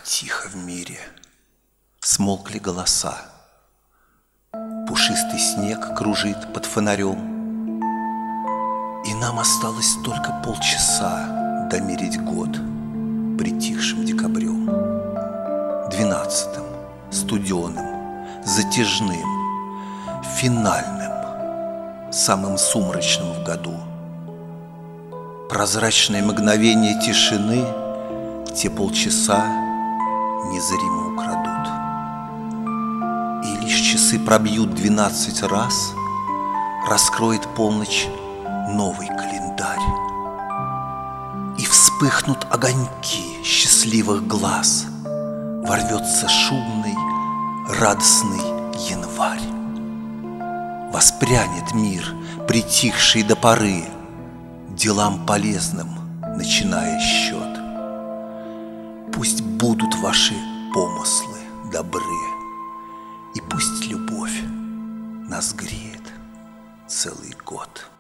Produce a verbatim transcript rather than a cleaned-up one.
тихо в мире. Смолкли голоса. Пушистый снег кружит под фонарем. И нам осталось только полчаса домерить год притихшим декабрем. Двенадцатым, студеным, затяжным, финальным, самым сумрачным в году. Прозрачные мгновения тишины те полчаса незримо украдут. И лишь часы пробьют двенадцать раз, раскроет полночь новый календарь. И вспыхнут огоньки счастливых глаз, ворвется шумный, радостный январь. Воспрянет мир, притихший до поры, делам полезным начиная счет. Пусть будут ваши помыслы добры, и пусть любовь нас греет целый год.